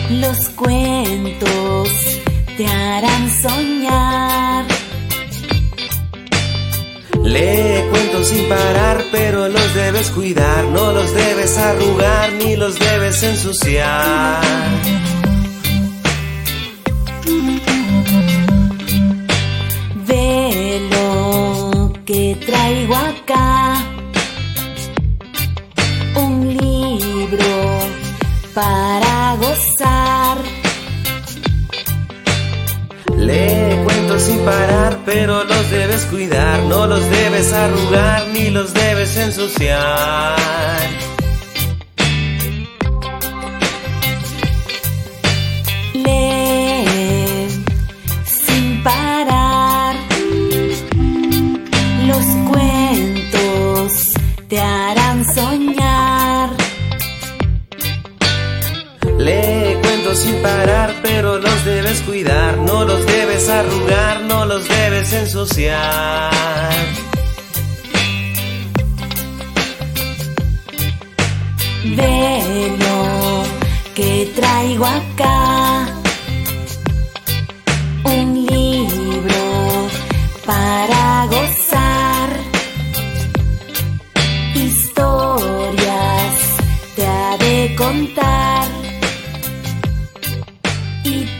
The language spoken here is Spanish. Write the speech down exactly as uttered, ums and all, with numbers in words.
Los cuentos te harán soñar. Lee cuentos sin parar, pero los debes cuidar. No los debes arrugar ni los debes ensuciar. Ve lo que traigo acá, un libro para gozar. Lee cuentos sin parar, pero los debes cuidar. No los debes arrugar ni los debes ensuciar. Lee sin parar, los cuentos te harán soñar. Lee cuentos sin parar, pero los debes cuidar. No los debes arrugar, no los debes ensuciar. Ve lo que traigo acá, un libro para gozar. Historias te ha de contar y